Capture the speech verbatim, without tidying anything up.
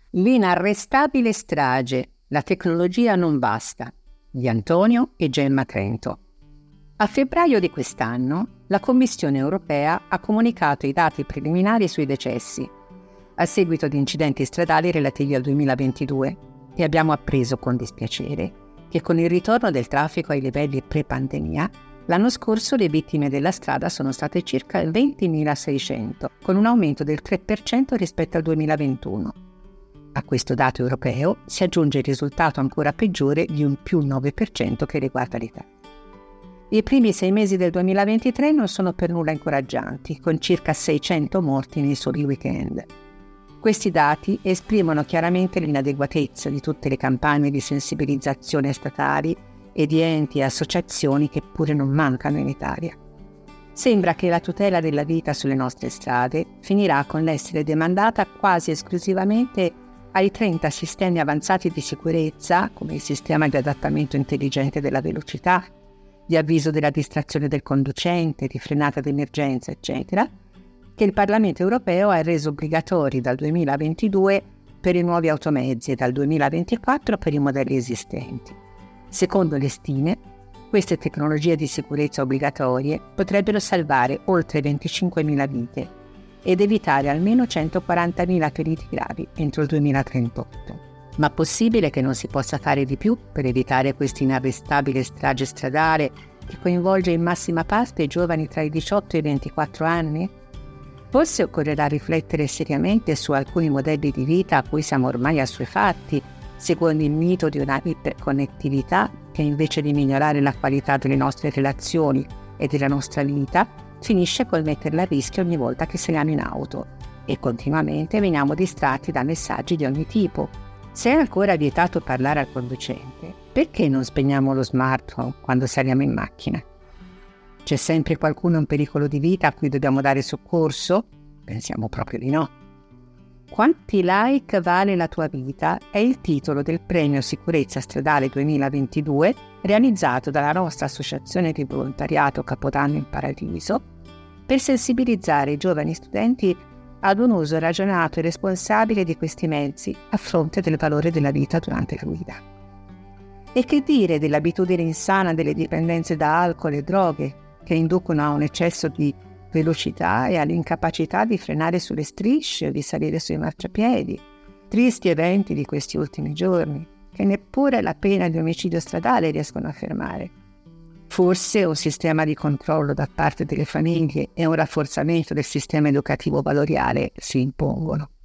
L'inarrestabile strage, la tecnologia non basta, di Antonio e Gemma Trento. A febbraio di quest'anno la Commissione europea ha comunicato i dati preliminari sui decessi a seguito di incidenti stradali relativi al duemilaventidue e abbiamo appreso con dispiacere che con il ritorno del traffico ai livelli pre-pandemia l'anno scorso le vittime della strada sono state circa ventimilaseicento, con un aumento del tre per cento rispetto al duemilaventuno. A questo dato europeo si aggiunge il risultato ancora peggiore di un più nove per cento che riguarda l'Italia. I primi sei mesi del duemilaventitré non sono per nulla incoraggianti, con circa seicento morti nei soli weekend. Questi dati esprimono chiaramente l'inadeguatezza di tutte le campagne di sensibilizzazione statali e di enti e associazioni che pure non mancano in Italia. Sembra che la tutela della vita sulle nostre strade finirà con l'essere demandata quasi esclusivamente ai trenta sistemi avanzati di sicurezza, come il sistema di adattamento intelligente della velocità, di avviso della distrazione del conducente, di frenata d'emergenza, eccetera, che il Parlamento europeo ha reso obbligatori dal duemilaventidue per i nuovi automezzi e dal duemilaventiquattro per i modelli esistenti. Secondo le stime, queste tecnologie di sicurezza obbligatorie potrebbero salvare oltre venticinquemila vite ed evitare almeno centoquarantamila feriti gravi entro il duemilatrentotto. Ma possibile che non si possa fare di più per evitare questa inarrestabile strage stradale che coinvolge in massima parte i giovani tra i diciotto e i ventiquattro anni? Forse occorrerà riflettere seriamente su alcuni modelli di vita a cui siamo ormai assuefatti, secondo il mito di una iperconnettività che invece di migliorare la qualità delle nostre relazioni e della nostra vita, finisce col metterla a rischio ogni volta che saliamo in auto e continuamente veniamo distratti da messaggi di ogni tipo. Se è ancora vietato parlare al conducente, perché non spegniamo lo smartphone quando saliamo in macchina? C'è sempre qualcuno in pericolo di vita a cui dobbiamo dare soccorso? Pensiamo proprio di no. Quanti like vale la tua vita è il titolo del premio Sicurezza Stradale duemilaventidue realizzato dalla nostra associazione di volontariato Capodanno in Paradiso per sensibilizzare i giovani studenti ad un uso ragionato e responsabile di questi mezzi a fronte del valore della vita durante la guida. E che dire dell'abitudine insana delle dipendenze da alcol e droghe che inducono a un eccesso di velocità e all'incapacità di frenare sulle strisce o di salire sui marciapiedi. Tristi eventi di questi ultimi giorni, che neppure la pena di omicidio stradale riescono a fermare. Forse un sistema di controllo da parte delle famiglie e un rafforzamento del sistema educativo valoriale si impongono.